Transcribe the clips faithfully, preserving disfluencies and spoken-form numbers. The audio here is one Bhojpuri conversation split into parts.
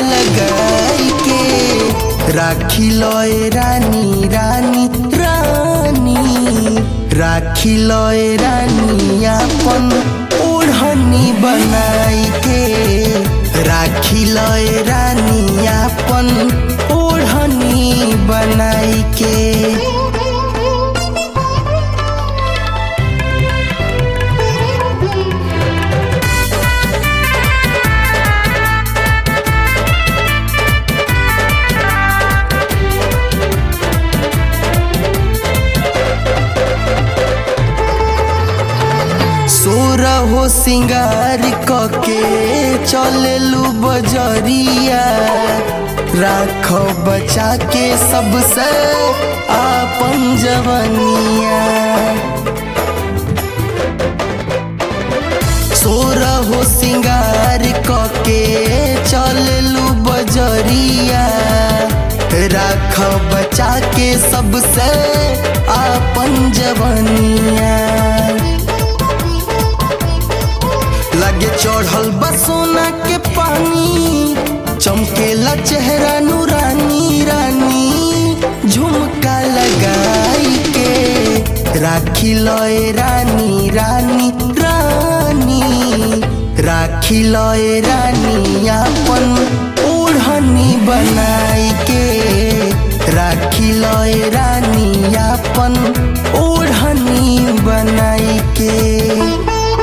लगाई के राखी लोए रानी रानी रानी राखी लोए रानी अपन ओढ़नी बनाई के राखी लोए रानी अपन ओढ़नी बनाई के। सोरा हो सिंगार कके चलेलू बजरिया राखो बचा के सबसे आपन जवनिया। सोरा हो सिंगार कके चलेलू बजरिया राखो बचा के सबसे आपन जवनिया। लगे चढ़ल बसोना के पानी चमकेला चेहरा नूरानी रानी झुमका लगाई के राखी लोए रानी रानी रानी राखी लोए रानी अपन ओढ़नी बनाई के राखी लोए रानी अपन ओढ़नी बनाई के।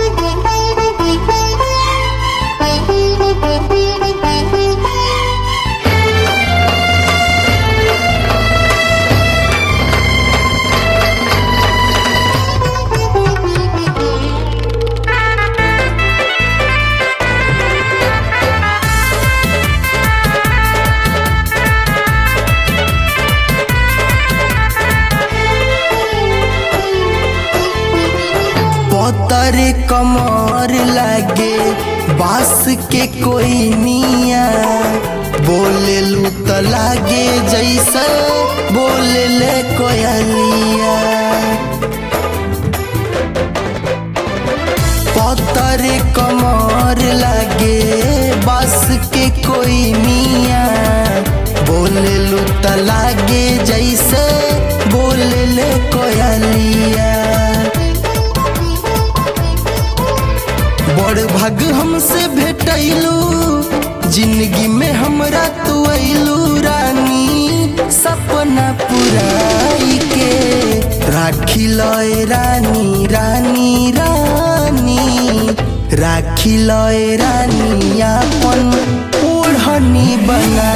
पतरे कमर लागे बास के कोई निया बोले लू तो लागे जैसे बोले ले कोयलिया। पतरे कमर लागे बास के कोई निया बोले लू तो लागे जैसे बोले ले कोयलिया। बड़ भाग हमसे भेटैलू जिंदगी में हमरा तू अइलू रानी सपना पुराई के राखी लोए रानी रानी रानी राखी लोए रानी अपन ओढ़नी बना